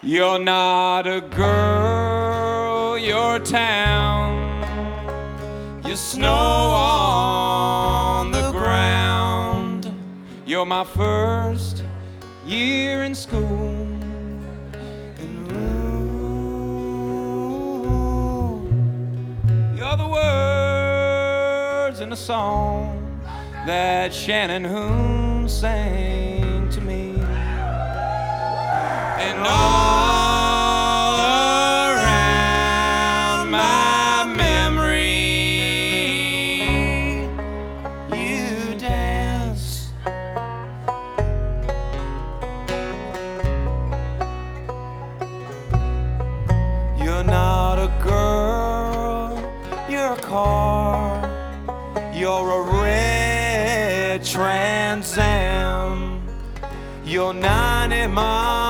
You're not a girl, you're a town. You're snow on the ground. You're my first year in school. And ooh, you're the words in a song that Shannon Hoon sang to me. And all around my memory, you dance. You're not a girl, you're a car. You're a red Trans Am. You're 90 miles